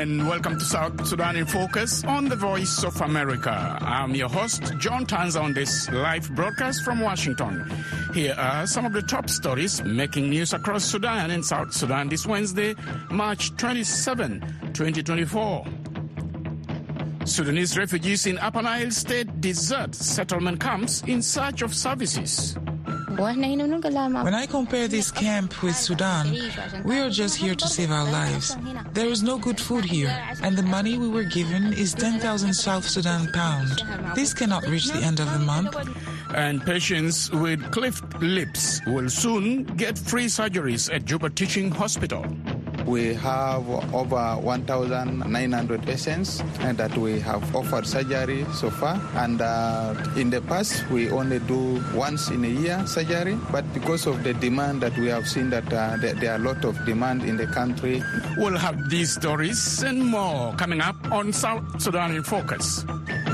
and welcome to South Sudan in Focus on the Voice of America. I'm your host, John Tanza, on this live broadcast from Washington. Here are some of the top stories making news across Sudan and South Sudan this Wednesday, March 27, 2024. Sudanese refugees in Upper Nile State desert settlement camps in search of services. When I compare this camp with Sudan, we are just here to save our lives. There is no good food here, and the money we were given is 10,000 South Sudan pounds. This cannot reach the end of the month. And patients with cleft lips will soon get free surgeries at Juba Teaching Hospital. We have over 1,900 patients and that we have offered surgery so far. And in the past, we only do once in a year surgery. But because of the demand that we have seen that there are a lot of demand in the country. We'll have these stories and more coming up on South Sudan in Focus.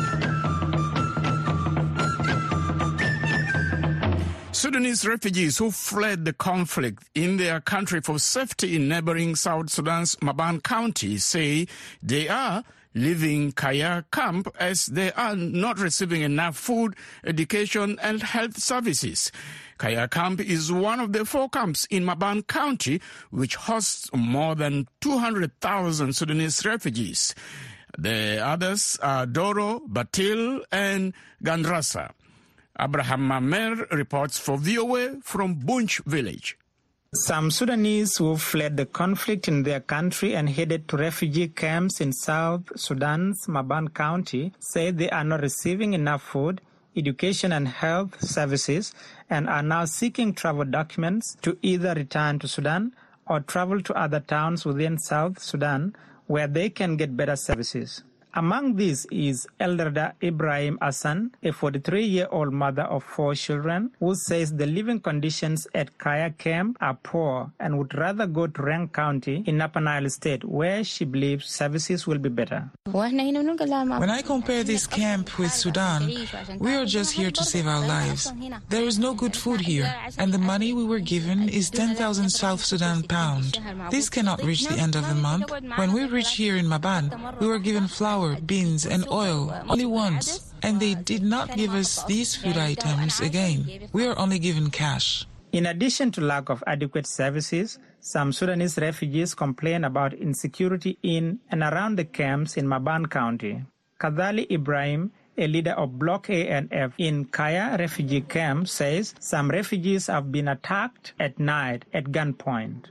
Sudanese refugees who fled the conflict in their country for safety in neighboring South Sudan's Maban County say they are leaving Kaya camp as they are not receiving enough food, education and health services. Kaya camp is one of the 4 camps in Maban County which hosts more than 200,000 Sudanese refugees. The others are Doro, Batil and Gandrasa. Abraham Mamer reports for VOA from Bunch village. Some Sudanese who fled the conflict in their country and headed to refugee camps in South Sudan's Maban County say they are not receiving enough food, education and health services and are now seeking travel documents to either return to Sudan or travel to other towns within South Sudan where they can get better services. Among these is Elderda Ibrahim Hassan, a 43-year-old mother of 4 children, who says the living conditions at Kaya camp are poor and would rather go to Rang County in Upper Nile State, where she believes services will be better. When I compare this camp with Sudan, we are just here to save our lives. There is no good food here, and the money we were given is 10,000 South Sudan pounds. This cannot reach the end of the month. When we reached here in Maban, we were given flour, beans and oil only once, and they did not give us these food items again. We are only given cash. In addition to lack of adequate services, some Sudanese refugees complain about insecurity in and around the camps in Maban County. Kadhali Ibrahim, a leader of Block A and F in Kaya refugee camp, says some refugees have been attacked at night at gunpoint.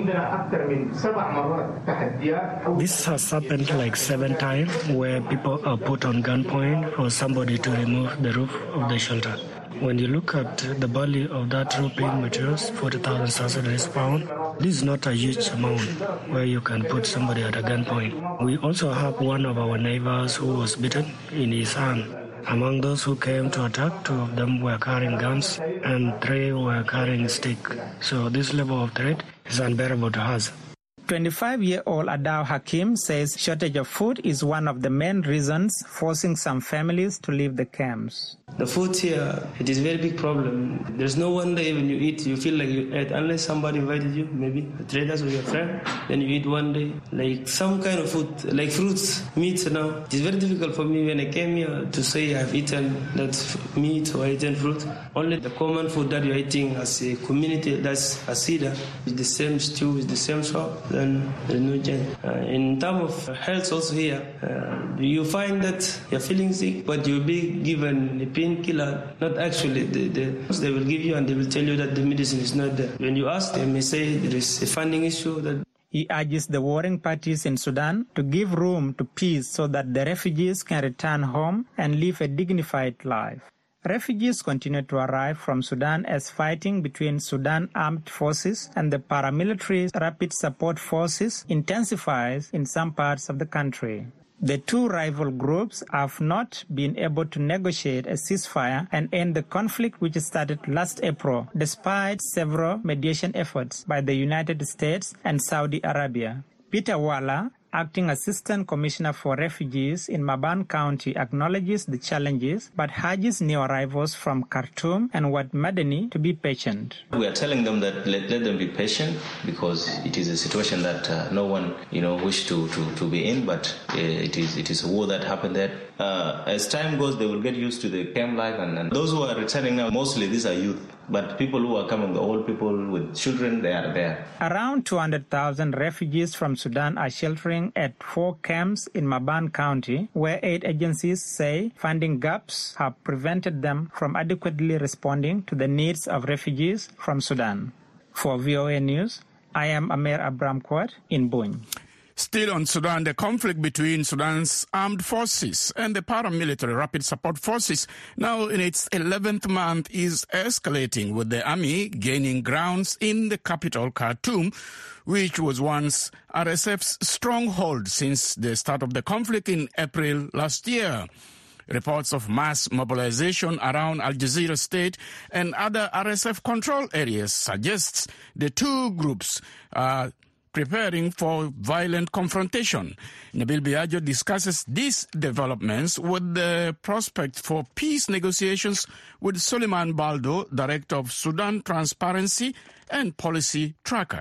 This has happened like 7 times where people are put on gunpoint for somebody to remove the roof of the shelter. When you look at the value of that roofing materials, 40,000 South Sudanese pounds, this is not a huge amount where you can put somebody at a gunpoint. We also have one of our neighbors who was beaten in his hand. Among those who came to attack, 2 of them were carrying guns and 3 were carrying sticks. So this level of threat is unbearable to us. 25-year-old Adaw Hakim says shortage of food is one of the main reasons forcing some families to leave the camps. The food here, it is a very big problem. There's no one day when you eat, you feel like you ate, unless somebody invited you, maybe the traders or your friend, then you eat one day. Like some kind of food, like fruits, meat, It is very difficult for me when I came here to say I've eaten that meat or eaten fruit. Only the common food that you're eating as a community, that's a cedar, with the same stew, with the same salt. Then there's no change. In terms of health also here, you find that you're feeling sick, but you'll be given a painkiller, not actually. They will give you and they will tell you that the medicine is not there. When you ask them, they say there is a funding issue. He urges the warring parties in Sudan to give room to peace so that the refugees can return home and live a dignified life. Refugees continue to arrive from Sudan as fighting between Sudan Armed Forces and the paramilitary Rapid Support Forces intensifies in some parts of the country. The 2 rival groups have not been able to negotiate a ceasefire and end the conflict which started last April, despite several mediation efforts by the United States and Saudi Arabia. Peter Walla, Acting Assistant Commissioner for Refugees in Maban County acknowledges the challenges but urges new arrivals from Khartoum and Wad Madani to be patient. We are telling them that let them be patient because it is a situation that no one wish to be in, but it is a war that happened there. As time goes, they will get used to the camp life, and those who are returning now, mostly these are youth. But people who are coming, the old people with children, they are there. Around 200,000 refugees from Sudan are sheltering at 4 camps in Maban County, where aid agencies say funding gaps have prevented them from adequately responding to the needs of refugees from Sudan. For VOA News, I am Amer Abramkwat in Buny. Still on Sudan, the conflict between Sudan's armed forces and the paramilitary Rapid Support Forces, now in its 11th month, is escalating, with the army gaining grounds in the capital, Khartoum, which was once RSF's stronghold since the start of the conflict in April last year. Reports of mass mobilization around Al Jazeera State and other RSF control areas suggests the two groups are preparing for violent confrontation. Nabil Biagio discusses these developments with the prospect for peace negotiations with Suleiman Baldo, Director of Sudan Transparency and Policy Tracker.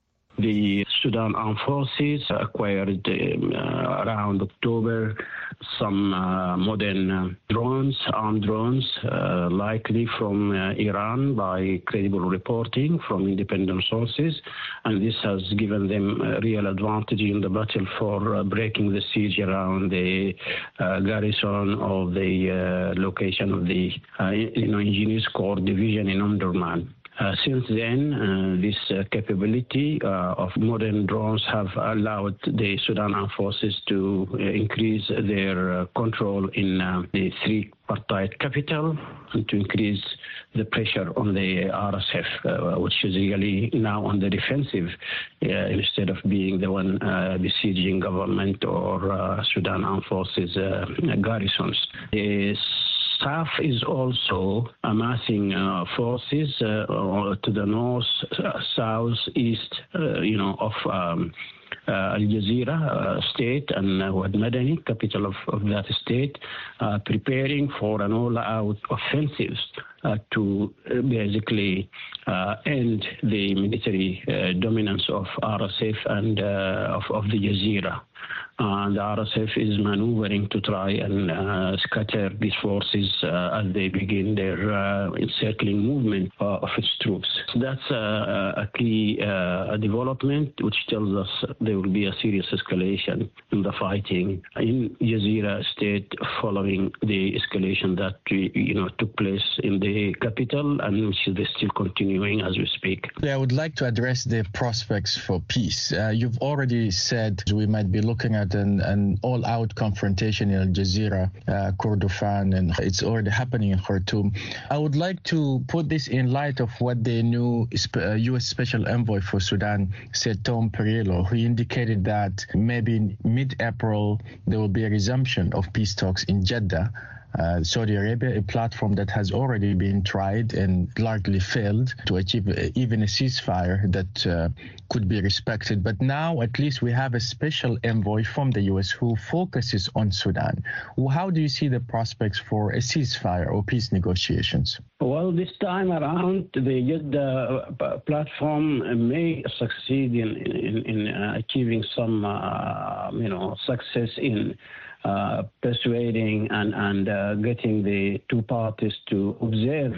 The Sudan Armed Forces acquired around October some modern armed drones, likely from Iran by credible reporting from independent sources. And this has given them a real advantage in the battle for breaking the siege around the garrison of the location of the Engineers Corps Division in Omdurman. Since then, this capability of modern drones have allowed the Sudan Armed Forces to increase their control in the three-partite capital and to increase the pressure on the RSF, which is really now on the defensive instead of being the one besieging government or Sudan Armed Forces garrisons. SAF is also amassing forces to the north, south, east, of Al Jazeera state and Wad Madani, capital of that state, preparing for an all-out offensive to basically end the military dominance of RSF and of the Jazeera. The RSF is maneuvering to try and scatter these forces as they begin their encircling movement of its troops. That's a key development which tells us there will be a serious escalation in the fighting in Jazeera state following the escalation that took place in the capital and which is still continuing as we speak. I would like to address the prospects for peace. You've already said we might be looking at an all-out confrontation in Al Jazeera, Kordofan, and it's already happening in Khartoum. I would like to put this in light of what the new U.S. Special Envoy for Sudan said, Tom Perriello, who indicated that maybe in mid-April there will be a resumption of peace talks in Jeddah, Saudi Arabia, a platform that has already been tried and largely failed to achieve even a ceasefire that could be respected. But now at least we have a special envoy from the U.S. who focuses on Sudan. How do you see the prospects for a ceasefire or peace negotiations? Well, this time around, the Jeddah platform may succeed in achieving some, success in persuading and getting the two parties to observe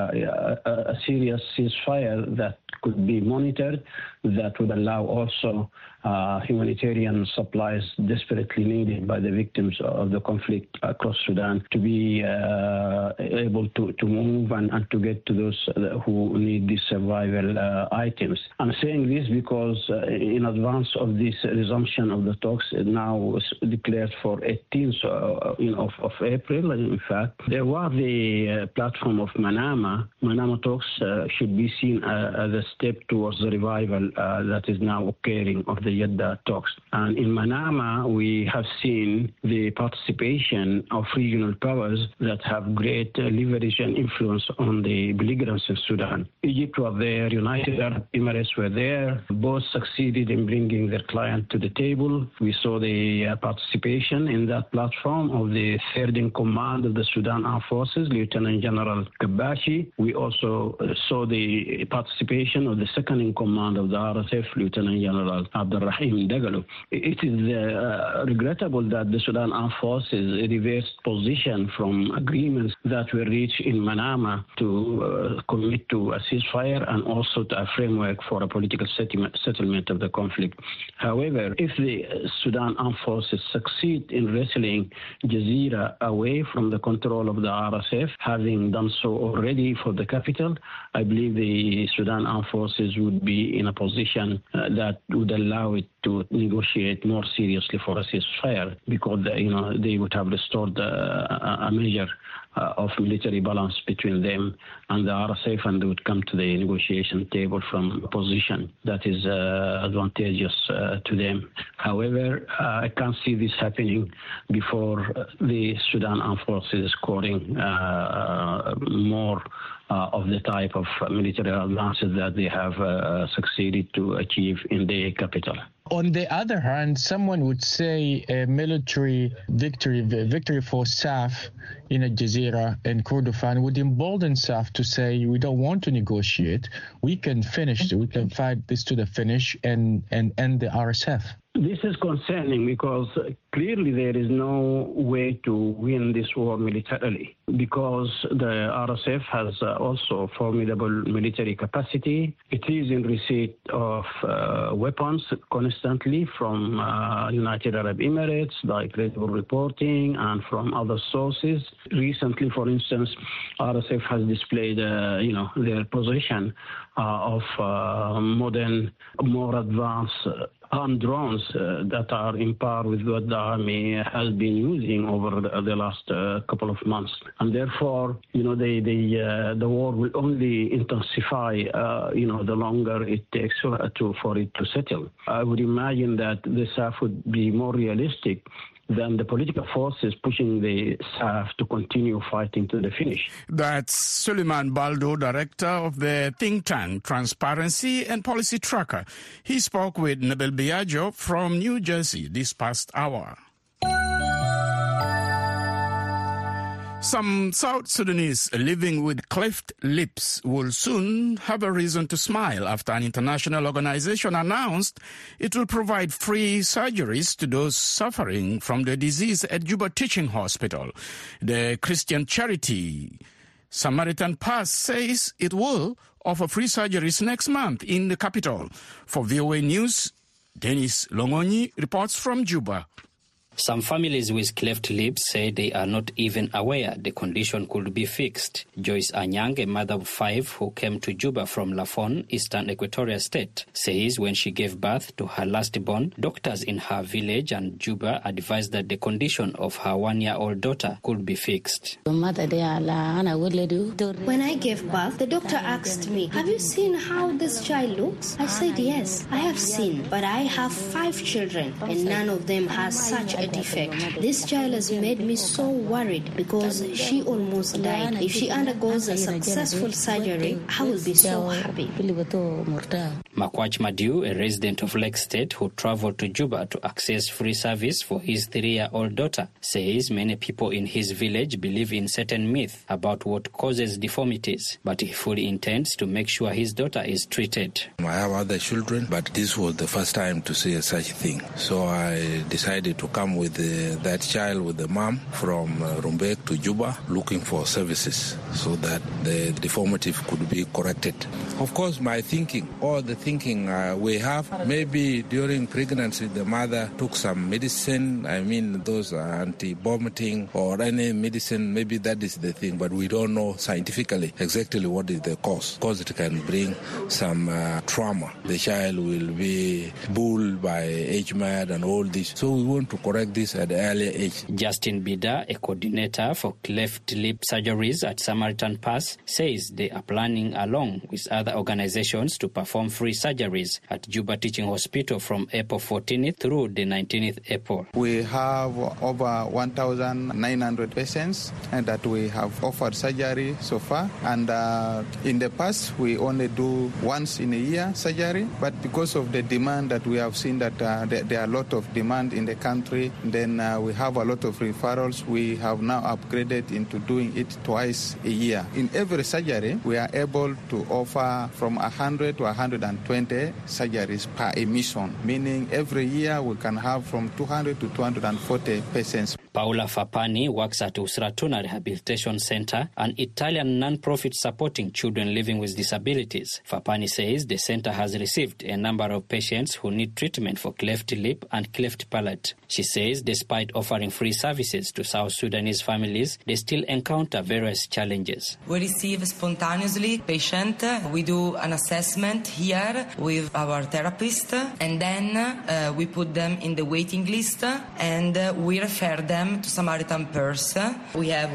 a serious ceasefire that could be monitored, that would allow also humanitarian supplies desperately needed by the victims of the conflict across Sudan to be able to move and to get to those who need these survival items. I'm saying this because in advance of this resumption of the talks, now declared for 18th of April, in fact, there was the platform of Manama. Manama talks should be seen as a a step towards the revival that is now occurring of the Jeddah talks. And in Manama, we have seen the participation of regional powers that have great leverage and influence on the belligerents in Sudan. Egypt was there, United Arab Emirates were there. Both succeeded in bringing their client to the table. We saw the participation in that platform of the third in command of the Sudan Armed Forces, Lieutenant General Kabashi. We also saw the participation of the second in command of the RSF, Lieutenant General Abdurrahim Dagalo. It is regrettable that the Sudan Armed Forces reversed position from agreements that were reached in Manama to commit to a ceasefire and also to a framework for a political settlement of the conflict. However, if the Sudan Armed Forces succeed in wresting Jazeera away from the control of the RSF, having done so already for the capital, I believe the Sudan Armed Forces would be in a position that would allow it to negotiate more seriously for a ceasefire, because they would have restored a measure of military balance between them and the RSF, and they would come to the negotiation table from a position that is advantageous to them. However, I can't see this happening before the Sudan Armed Forces scoring more of the type of military advances that they have succeeded to achieve in the capital. On the other hand, someone would say a military victory for SAF in Jazeera and Kordofan would embolden SAF to say, we don't want to negotiate. We can finish. We can fight this to the finish and end the RSF. This is concerning because clearly there is no way to win this war militarily, because the RSF has also formidable military capacity. It is in receipt of weapons constantly from United Arab Emirates, by credible reporting, and from other sources. Recently, for instance, RSF has displayed, their position of modern, more advanced armed drones that are in par with what the army has been using over the last couple of months. And therefore, the war will only intensify, the longer it takes for it to settle. I would imagine that the SAF would be more realistic than the political forces pushing the SAF to continue fighting to the finish. That's Suleiman Baldo, director of the think tank Transparency and Policy Tracker. He spoke with Nabel Biagio from New Jersey this past hour. Some South Sudanese living with cleft lips will soon have a reason to smile after an international organization announced it will provide free surgeries to those suffering from the disease at Juba Teaching Hospital. The Christian charity Samaritan Pass says it will offer free surgeries next month in the capital. For VOA News, Dennis Longoni reports from Juba. Some families with cleft lips say they are not even aware the condition could be fixed. Joyce Anyang, a mother of 5 who came to Juba from Lafon, Eastern Equatoria State, says when she gave birth to her last-born, doctors in her village and Juba advised that the condition of her 1-year-old daughter could be fixed. When I gave birth, the doctor asked me, "Have you seen how this child looks?" I said, "Yes, I have seen, but I have 5 children and none of them has such a defect. This child has made me so worried because she almost died. If she undergoes a successful surgery, I will be so happy." Makwach Madiu, a resident of Lake State who traveled to Juba to access free service for his 3-year-old daughter, says many people in his village believe in certain myths about what causes deformities, but he fully intends to make sure his daughter is treated. I have other children, but this was the first time to see such thing. So I decided to come with that child with the mom from Rumbek to Juba looking for services so that the deformity could be corrected. Of course, my thinking, or the thinking we have, maybe during pregnancy the mother took some medicine, those anti-vomiting or any medicine, maybe that is the thing, but we don't know scientifically exactly what is the cause. Because it can bring some trauma. The child will be bullied by HMAD and all this. So we want to correct correct this at the earlier age. Justin Bida, a coordinator for cleft lip surgeries at Samaritan Pass, says they are planning along with other organizations to perform free surgeries at Juba Teaching Hospital from April 14th through the 19th April. We have over 1,900 patients and that we have offered surgery so far. And in the past, we only do once in a year surgery. But because of the demand that we have seen that there are a lot of demand in the country, then we have a lot of referrals. We have now upgraded into doing it twice a year. In every surgery, we are able to offer from 100 to 120 surgeries per emission, meaning every year we can have from 200 to 240 patients. Paula Fapani works at Usratuna Rehabilitation Center, an Italian non-profit supporting children living with disabilities. Fapani says the center has received a number of patients who need treatment for cleft lip and cleft palate. She says despite offering free services to South Sudanese families, they still encounter various challenges. We receive spontaneously patient. We do an assessment here with our therapist, and then we put them in the waiting list and we refer them to Samaritan Purse. We have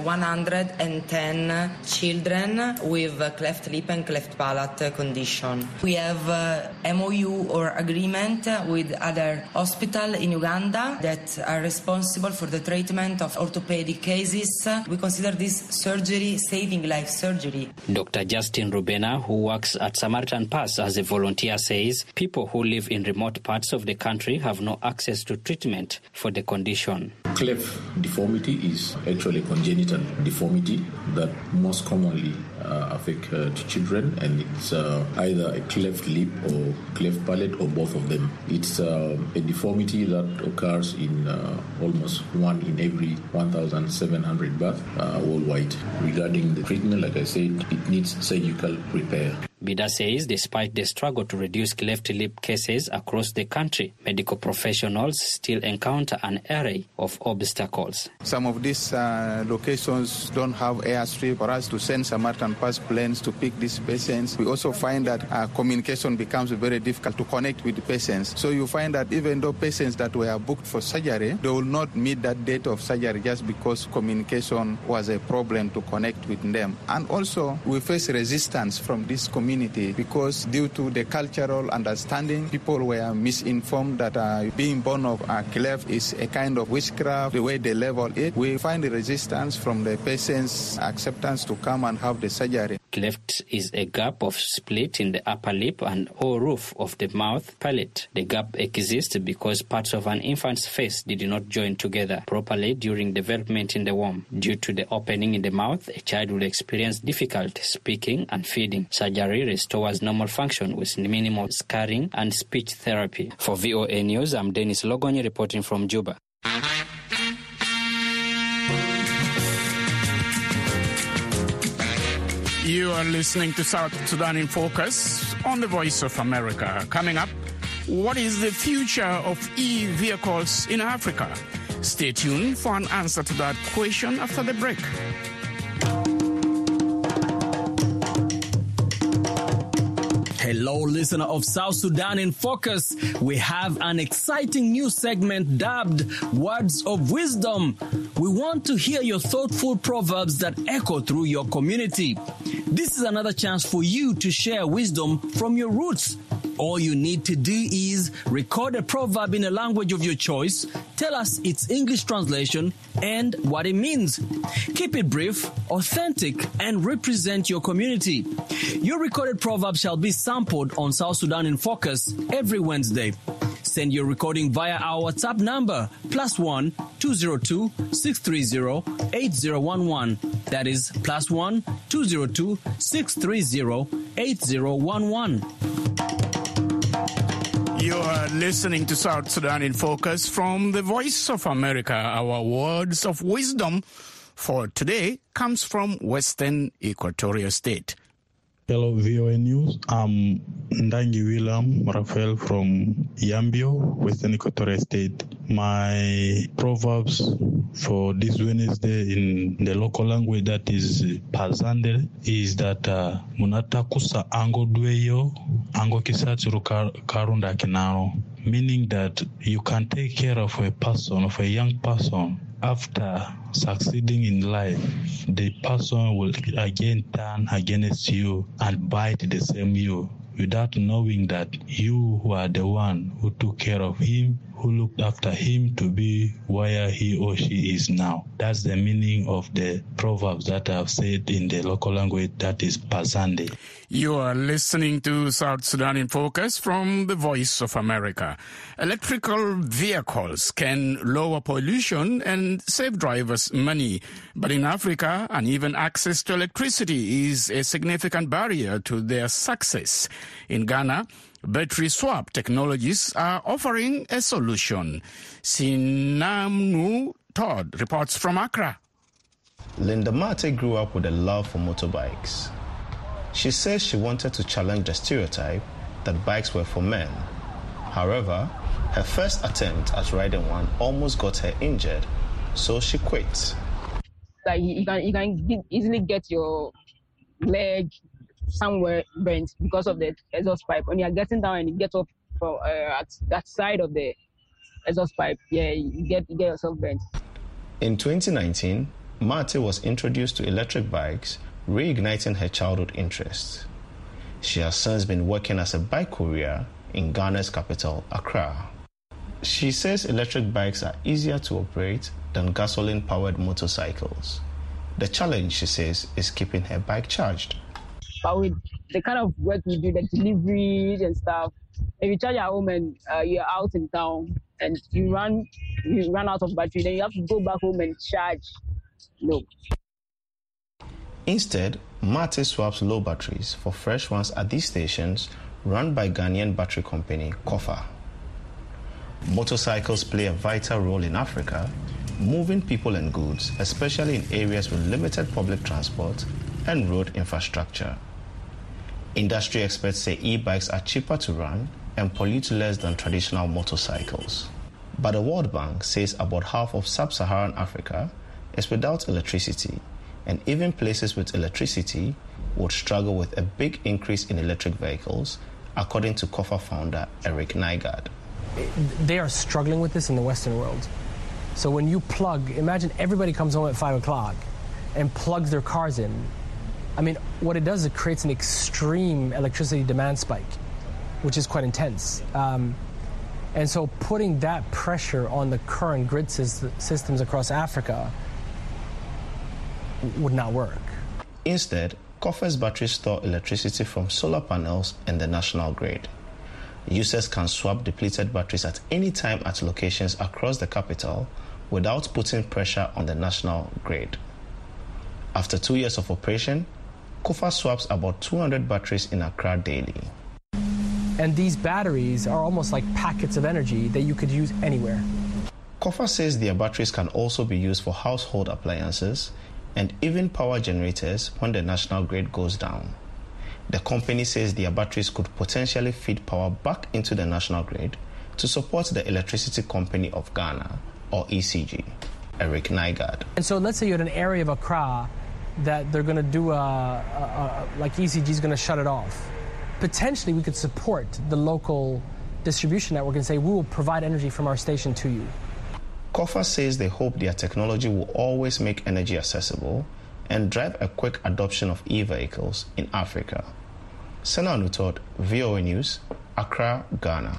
110 children with cleft lip and cleft palate condition. We have MOU or agreement with other hospitals in Uganda that are responsible for the treatment of orthopedic cases. We consider this surgery saving life surgery. Dr. Justin Rubena, who works at Samaritan Pass as a volunteer, says people who live in remote parts of the country have no access to treatment for the condition. Cleft deformity is actually a congenital deformity that most commonly affect children, and it's either a cleft lip or cleft palate or both of them. It's a deformity that occurs in almost 1 in every 1,700 births worldwide. Regarding the treatment, like I said, it needs surgical repair. Bida says despite the struggle to reduce cleft lip cases across the country, medical professionals still encounter an array of obstacles. Some of these locations don't have airstrip for us to send Samaritan Pass planes to pick these patients. We also find that communication becomes very difficult to connect with the patients. So you find that even though patients that were booked for surgery, they will not meet that date of surgery just because communication was a problem to connect with them. And also we face resistance from this community because due to the cultural understanding, people were misinformed that being born of a cleft is a kind of witchcraft, the way they label it. We find the resistance from the patient's acceptance to come and have the surgery. Cleft is a gap of split in the upper lip and or roof of the mouth palate. The gap exists because parts of an infant's face did not join together properly during development in the womb. Due to the opening in the mouth, a child will experience difficulty speaking and feeding. Surgery restores normal function with minimal scarring and speech therapy. For VOA News, I'm Dennis Logonyi reporting from Juba. You are listening to South Sudan in Focus on the Voice of America. Coming up, what is the future of e-vehicles in Africa? Stay tuned for an answer to that question after the break. Hello, listener of South Sudan in Focus. We have an exciting new segment dubbed Words of Wisdom. We want to hear your thoughtful proverbs that echo through your community. This is another chance for you to share wisdom from your roots. All you need to do is record a proverb in a language of your choice, tell us its English translation and what it means. Keep it brief, authentic, and represent your community. Your recorded proverb shall be sampled on South Sudan in Focus every Wednesday. Send your recording via our WhatsApp number, +1 202 630 8011. That is +1 202 630 8011. You are listening to South Sudan in Focus from the Voice of America. Our words of wisdom for today comes from Western Equatoria State. Hello, VOA News. I'm Ndangi William Raphael from Yambio, Western Equatoria State. My proverbs for this Wednesday in the local language, that is Pazande, is that Munata kusa ango dweyo, ango kisatsuru karunda kinano. meaning that you can take care of a person, of a young person. After succeeding in life, the person will again turn against you and bite the same you, without knowing that you were the one who took care of him, who looked after him to be where he or she is now. That's the meaning of the proverbs that I've said in the local language, that is Pazande. You are listening to South Sudan in Focus from the Voice of America. Electrical vehicles can lower pollution and save drivers money. But in Africa, uneven access to electricity is a significant barrier to their success. In Ghana, battery swap technologies are offering a solution. Sinamnu Todd reports from Accra. Linda Mate grew up with a love for motorbikes. She says she wanted to challenge the stereotype that bikes were for men. However, her first attempt at riding one almost got her injured, so she quit. Like you can easily get your leg somewhere bent because of the exhaust pipe. When you're getting down and you get off from at that side of the exhaust pipe, you get yourself bent. In 2019, Mate was introduced to electric bikes, reigniting her childhood interest. She has since been working as a bike courier in Ghana's capital, Accra. She says electric bikes are easier to operate than gasoline-powered motorcycles. The challenge, she says, is keeping her bike charged. But with the kind of work we do, the deliveries and stuff, if you charge at home and you're out in town and you run out of battery, then you have to go back home and charge. No. Instead, Mate swaps low batteries for fresh ones at these stations run by Ghanaian battery company Kofa. Motorcycles play a vital role in Africa, moving people and goods, especially in areas with limited public transport and road infrastructure. Industry experts say e-bikes are cheaper to run and pollute less than traditional motorcycles. But the World Bank says about half of sub-Saharan Africa is without electricity, and even places with electricity would struggle with a big increase in electric vehicles, according to Kofa founder Eric Nygaard. They are struggling with this in the Western world. So when you plug, imagine everybody comes home at 5 o'clock and plugs their cars in. I mean, what it does, it creates an extreme electricity demand spike, which is quite intense. And so putting that pressure on the current grid systems across Africa would not work. Instead, Kofa's batteries store electricity from solar panels in the national grid. Users can swap depleted batteries at any time at locations across the capital without putting pressure on the national grid. After 2 years of operation, Kofa swaps about 200 batteries in Accra daily. And these batteries are almost like packets of energy that you could use anywhere. Kofa says their batteries can also be used for household appliances and even power generators when the national grid goes down. The company says their batteries could potentially feed power back into the national grid to support the Electricity Company of Ghana, or ECG. Eric Nygaard. And so let's say you're in an area of Accra that they're going to do like ECG is going to shut it off. Potentially we could support the local distribution network and say we will provide energy from our station to you. Kofa says they hope their technology will always make energy accessible and drive a quick adoption of e-vehicles in Africa. Sena Nutod, VOA News, Accra, Ghana.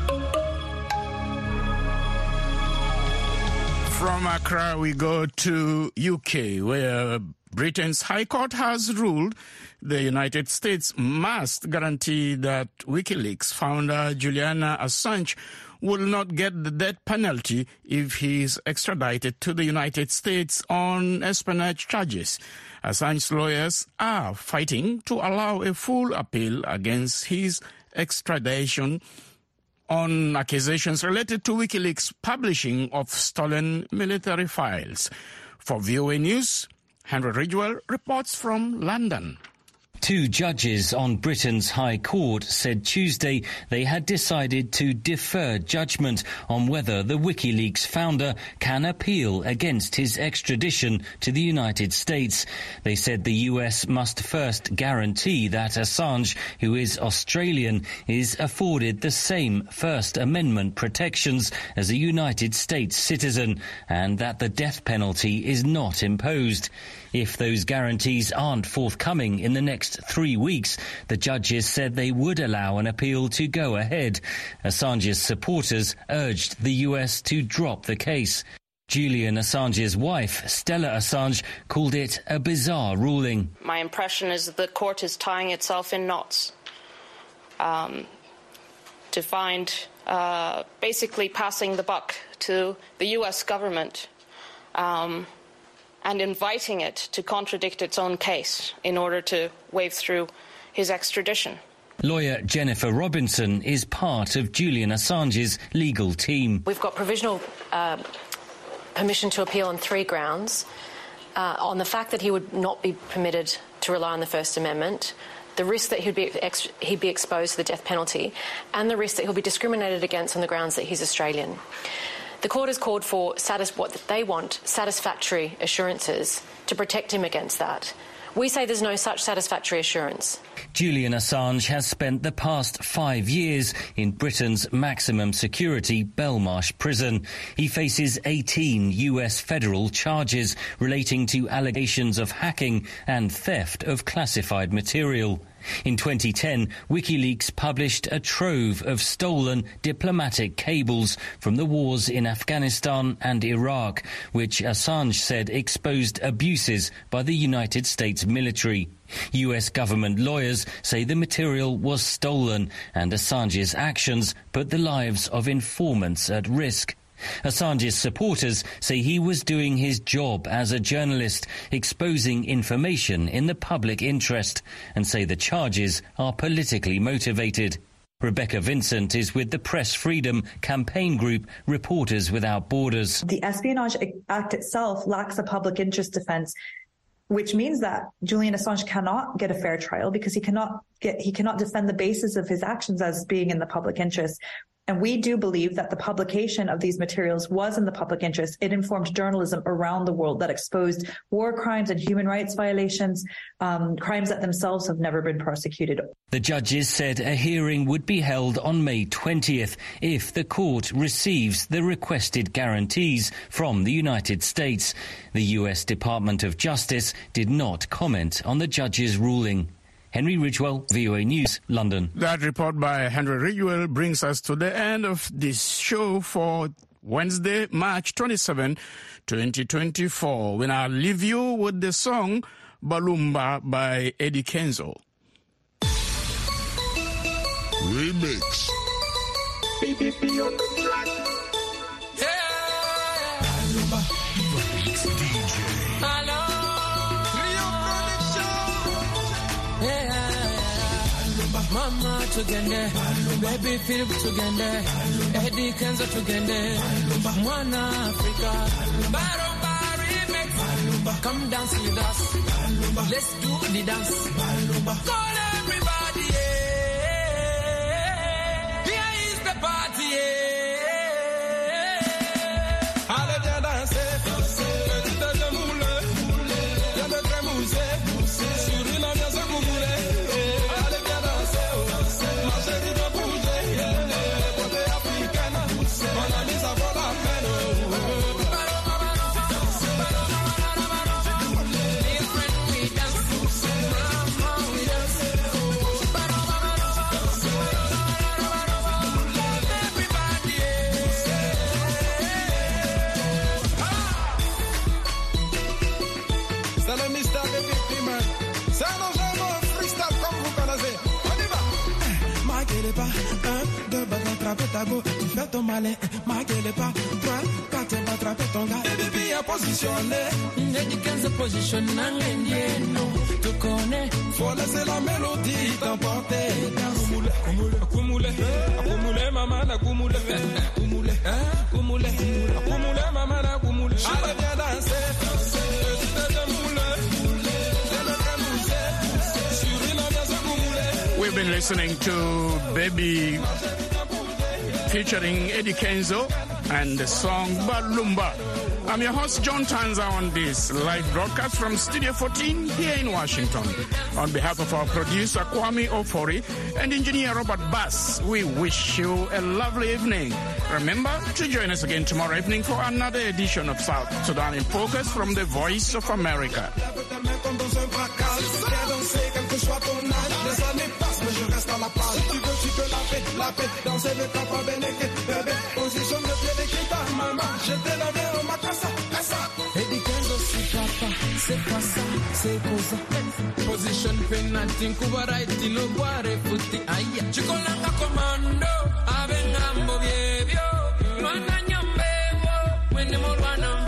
From Accra, we go to UK, where Britain's High Court has ruled the United States must guarantee that WikiLeaks founder Julian Assange will not get the death penalty if he is extradited to the United States on espionage charges. Assange's lawyers are fighting to allow a full appeal against his extradition on accusations related to WikiLeaks publishing of stolen military files. For VOA News, Henry Ridgewell reports from London. Two judges on Britain's High Court said Tuesday they had decided to defer judgment on whether the WikiLeaks founder can appeal against his extradition to the United States. They said the US must first guarantee that Assange, who is Australian, is afforded the same First Amendment protections as a United States citizen and that the death penalty is not imposed. If those guarantees aren't forthcoming in the next 3 weeks, the judges said they would allow an appeal to go ahead. Assange's supporters urged the US to drop the case. Julian Assange's wife, Stella Assange, called it a bizarre ruling. My impression is that the court is tying itself in knots to find basically passing the buck to the US government and inviting it to contradict its own case in order to wave through his extradition. Lawyer Jennifer Robinson is part of Julian Assange's legal team. We've got provisional permission to appeal on 3 grounds. On the fact that he would not be permitted to rely on the First Amendment, the risk that he'd be exposed to the death penalty, and the risk that he'll be discriminated against on the grounds that he's Australian. The court has called for what they want, satisfactory assurances to protect him against that. We say there's no such satisfactory assurance. Julian Assange has spent the past 5 years in Britain's maximum security Belmarsh prison. He faces 18 US federal charges relating to allegations of hacking and theft of classified material. In 2010, WikiLeaks published a trove of stolen diplomatic cables from the wars in Afghanistan and Iraq, which Assange said exposed abuses by the United States military. US government lawyers say the material was stolen and Assange's actions put the lives of informants at risk. Assange's supporters say he was doing his job as a journalist, exposing information in the public interest, and say the charges are politically motivated. Rebecca Vincent is with the Press Freedom campaign group Reporters Without Borders. The Espionage Act itself lacks a public interest defence, which means that Julian Assange cannot get a fair trial because he cannot defend the basis of his actions as being in the public interest. And we do believe that the publication of these materials was in the public interest. It informed journalism around the world that exposed war crimes and human rights violations, crimes that themselves have never been prosecuted. The judges said a hearing would be held on May 20th if the court receives the requested guarantees from the United States. The US Department of Justice did not comment on the judge's ruling. Henry Ridgewell, VOA News, London. That report by Henry Ridgewell brings us to the end of this show for Wednesday, March 27, 2024. When I leave you with the song Balumba by Eddie Kenzo. Remix. Mama together, baby Philip together, Eddie Kenzo together, Mwana Africa, Barumba remix, come dance with us, let's do the dance, call everybody, here is the party, allez viens danser, petit de moule, viens de trémousser, sur une ambiance couboulée. Tu fais ton malin, maguez pas, 3, 4, va attraper ton gars. Et baby, à positionner. Eddie Kenzo positionne, tu connais. Faut laisser la mélodie t'emporter. Kumule, kumule, kumule, maman, na kumule. Kumule, kumule, kumule, maman, na kumule. Allez, viens danser, petit de moule. Viens de trémousser, sur une We've been listening to Baby featuring Eddie Kenzo and the song Balumba. I'm your host, John Tanza, on this live broadcast from Studio 14 here in Washington. On behalf of our producer, Kwame Ofori, and engineer Robert Bass, we wish you a lovely evening. Remember to join us again tomorrow evening for another edition of South Sudan in Focus from the Voice of America. C'est pas ça, c'est cosa. Position penalty, Cuba right, no guare futti. Aia, Chicolanga commando, avengambo vievio. No ananyambevo, when the more